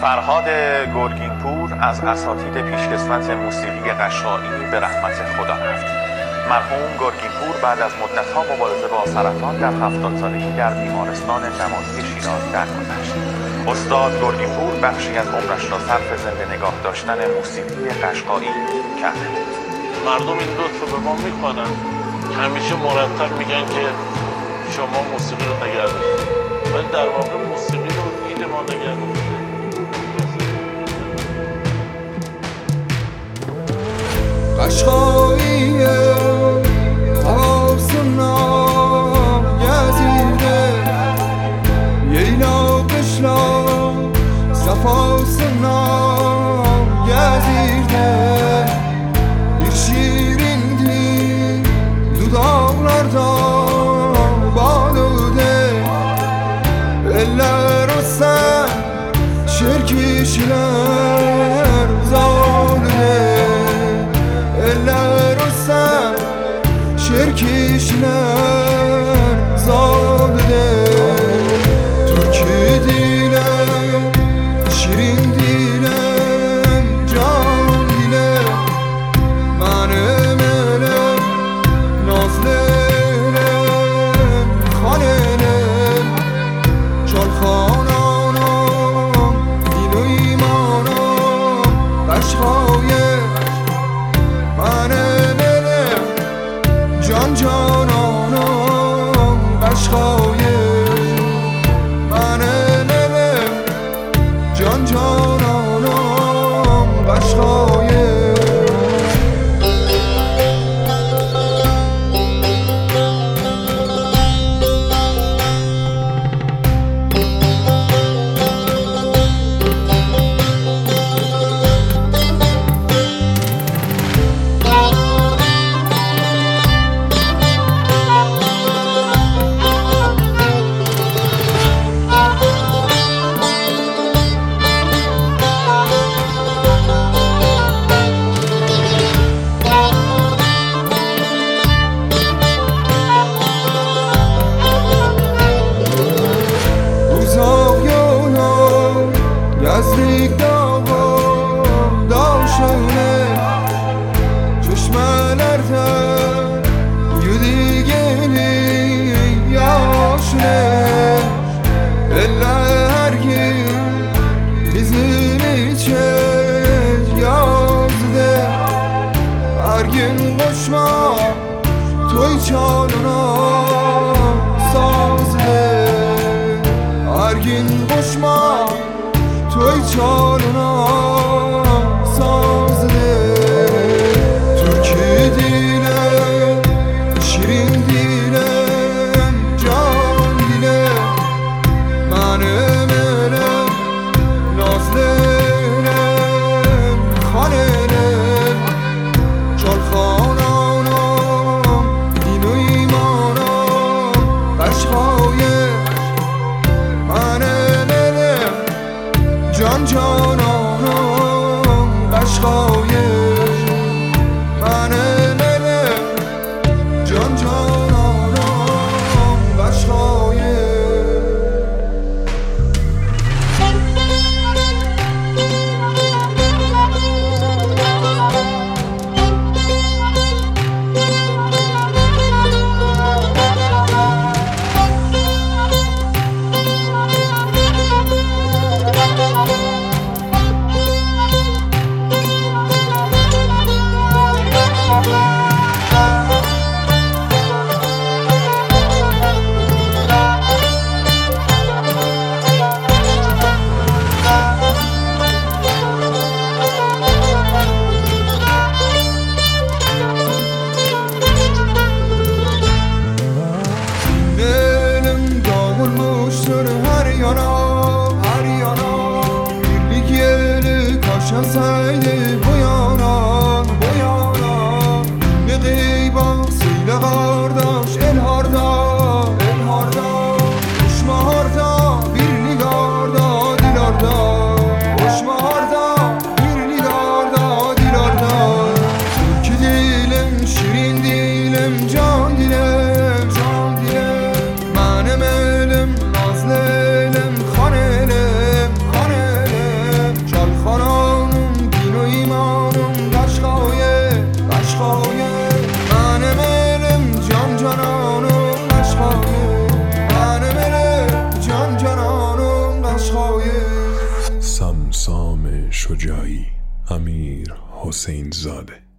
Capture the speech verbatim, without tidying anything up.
فرهاد گرگینپور از اساتید پیشکسوت موسیقی قشقایی به رحمت خدا رفت. مرحوم گرگینپور بعد از مدت‌ها مبارزه با سرطان در هفتاد سالگی در بیمارستان نمادی شیراز درگذشت. استاد گرگینپور بخشی از عمرش را صرف زنده نگاه داشتن موسیقی قشقایی کرده بود. مردم این لطف رو به ما میکنن، همیشه مرتب میگن که شما موسیقی رو نگه دارید، ولی در واقع موسیقی رو این ما نگه دارید. قشقاییه حواسنا گزیده ییلا قشلا صفاسنا گزیده bir şirindi dudaklarda balıde eller o sen şirkişler zalide eller o sen şirkişler zalide Türkü dilem şirin dilem can dilem منم الم نازلم خانم چال خانانم دین و ایمانم قشقای منم الم جان جانانم قشقای منم الم جان جانانم قشقای نزدیک داغم داشونه çeşmelerden yürü gelin yaşne eller her gün bizim için yazdı her gün koşma toy çalına sazdı her gün koşma toy çalına sazlı Türkü dilem şirin dilem can dilem benim elem nazlı elem hanelem çal xananam din و ایمانم قشقای benim elem جان جانانم قشقای منم الم جان جانانم قشقای her yana her yana birlik yeri kaşasaydı bu yana bu yana ne gıybasıyla kardeş el harda el harda uçma harda birlik harda dil harda uçma harda birlik harda dil harda Türkü dilem şirin dilem can dilem can dilem benim elim nazlı elem hanelem hanelem شجاعی، امیر حسین زاده.